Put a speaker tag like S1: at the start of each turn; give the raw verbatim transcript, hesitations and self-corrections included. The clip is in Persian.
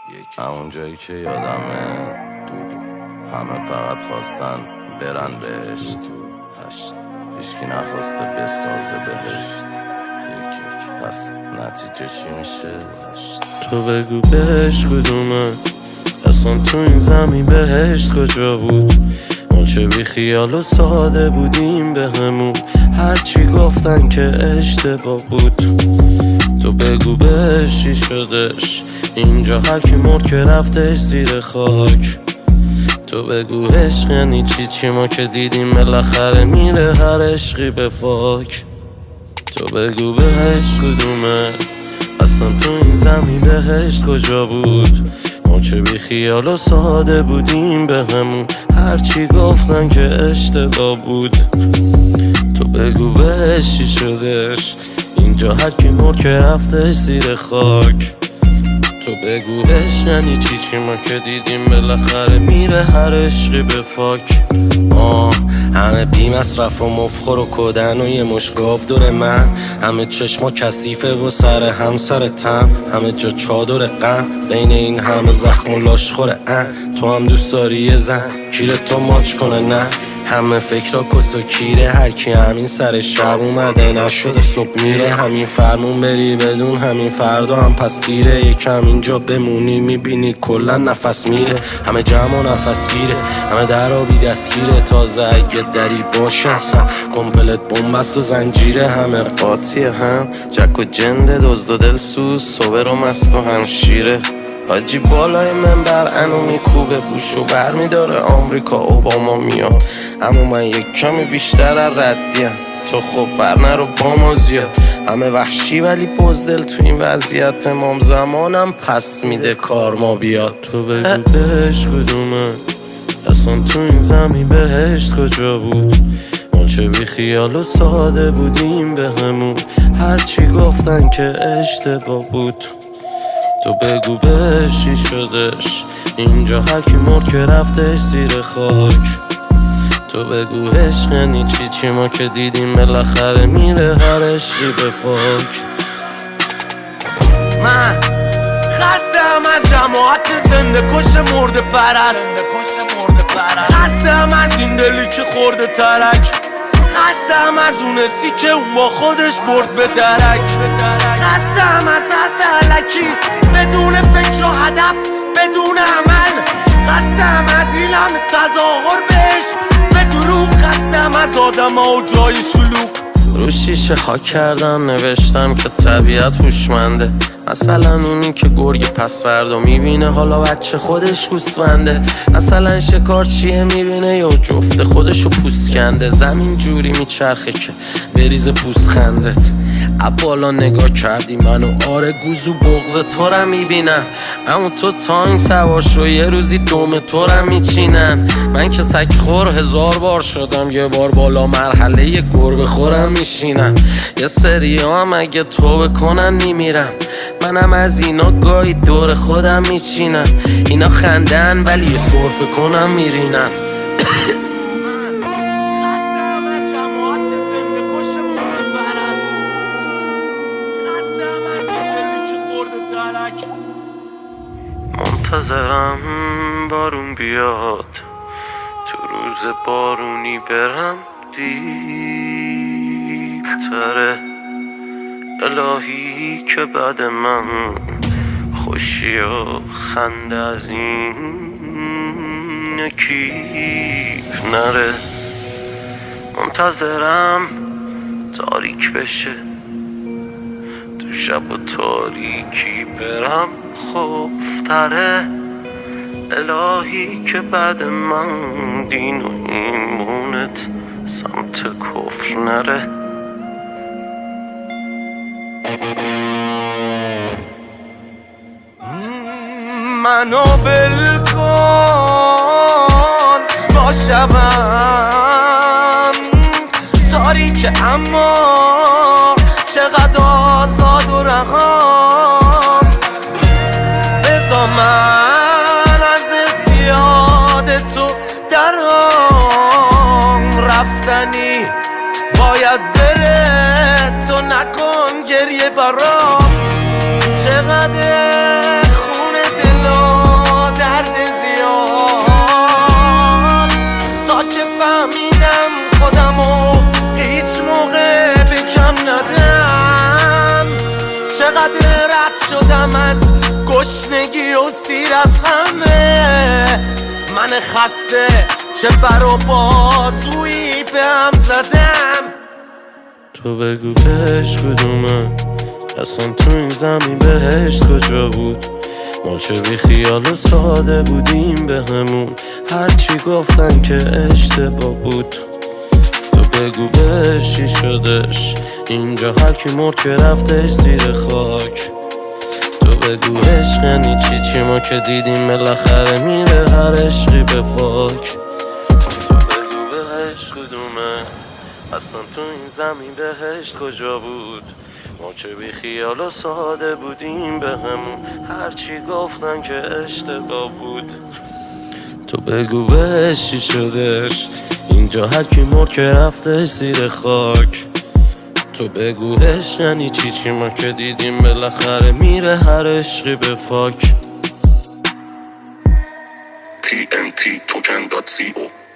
S1: همون جایی که یادمه دودو همه فقط خواستن برن بهشت هیچکی نخواسته بسازه بهشت پس نتیجه چی میشه؟
S2: تو بگو بهشت کدومه؟ اصلا تو این زمین بهشت کجا بود؟ ما چه بی خیال و ساده بودیم به همون هرچی گفتن که اشتباه بود. تو بگو بهشت چی شدش؟ اینجا هرکی مرد که رفتش زیر خاک. تو بگو عشق یعنی چی؟ چی ما که دیدیم بالاخره میره هر عشقی به فاک. تو بگو بهشت کدومه؟ اصلا تو این زمین بهشت کجا بود؟ ما چه بی خیال و ساده بودیم به همون هرچی گفتن که اشتباه بود. تو بگو بهشت چی شدش؟ اینجا هرکی مرد که رفتش زیر خاک. تو بگو عشق یعنی چی؟ چی ما که دیدیم بالاخره میره هر عشقی به فاک.
S3: آه همه بی مصرف و مفخور و کدن و یه مشگاف دور من، همه چشما کثیفه و سر هم سر تم، همه جا چادر غم بین این همه زخم و لاشخوره. ان تو هم دوست داری یه زن کیره تو ماچ کنه؟ نه همه فکرها کس و کیره، هرکی همین سر شب اومده نشده صبح میره. همین فرمون بری بدون همین فردا هم پس دیره، یکم اینجا بمونی میبینی کلا نفس میره. همه جمع و نفس گیره، همه در آبی دستگیره، تازه اگه دری باشه اصلا کمپلت بومبست و زنجیره. همه قاطی هم جک و جنده دزد و دل سوز صبر و مست و همشیره. حاجی بالای منبر انو میکوبه بوشو بر میداره آمریکا اوباما میاد، اما من یک کمی بیشتر از ردیم. تو خب بر نرو با ما زیاد، همه وحشی ولی بزدل تو این وضعیت امام زمانم پس میده کار ما بیاد.
S2: تو بگو بهشت کدومه؟ اصلا تو این زمین بهشت کجا بود؟ ما چه بی خیال و ساده بودیم به همون هرچی گفتن که اشتباه بود. تو بگو بهشت چی شدش؟ اینجا هرکی مرد که رفتش زیر خاک. تو بگو عشق یعنی چی؟ چی ما که دیدیم بالاخره میره هر عشقی به فاک.
S4: من خستم از جماعت زنده کش مرده پرست، خستم از این دلی که خورده ترک، خستم از اون سی که اون با خودش برد به درک، خستم از حرف علکی بدون فکر و هدف بدون عمل، خستم از این همه تظاهر بهش به دروغ، خستم از آدم ها و جای شلوغ.
S2: رو شیشه خاک کردم نوشتم که طبیعت هوشمنده، مثلا اونی که گرگ پس فردا میبینه حالا بچه خودش گوسفنده، مثلا شکارچیه میبینه یا جفت خودشو پوست کنده. زمین جوری میچرخه که بریز پوست خندت. بالا نگاه کردی منو آره گوزو بغض تو را میبینم، اما تو تانگ سوار شو یه روزی دوم تو را میچینن. من که سگ خور هزار بار شدم یه بار بالا مرحله یه گربه خورم میشینم. یه سری هم اگه تو بکنن میمیرم، منم از اینا گاهی دور خودم میچینم. اینا خندن ولی یه صرفه کنم میرینم. منتظرم بارون بیاد، تو روز بارونی برم دیرتره. الهی که بعد من خوشی و خنده از این کیف نره. منتظرم تاریک بشه، تو شب و تاریکی برم خوفتره. الهی که بعد من دین و ایمونت سمت کفر نره.
S4: منو بلکن با شبم تاریک اما چقدر آزاد و رقم. بذار من ازت یاد تو درام رفتنی باید بره، تو نکن گریه برام. چقدر خون دلم رد شدم از گشنگی و سیر از همه. من خسته چه بر و بازویی به هم زدم.
S2: تو بگو بهش کدومه اصلا تو این زمین بهشت کجا بود؟ ما چه بی خیال و ساده بودیم به همون، هرچی گفتن که اشتباه بود. تو بگو بهش چی شدش اینجا، هر کی مرد که رفتش زیر خاک. تو بگو عشق یعنی چی، چی ما که دیدیم بالاخره میره هر عشقی به فاک. تو بگو بهش کدومه اصلا تو این زمین بهشت کجا بود؟ ما چه بی خیال و ساده بودیم به همون، هرچی گفتن که اشتباه بود. تو بگو بهش چی شدش اینجا، هر کی مرد که رفتش زیر خاک. تو بگو عشق یعنی چی، چی ما که دیدیم بالاخره میره هر عشقی به فاک.
S5: تی ان تی توکن دات سی او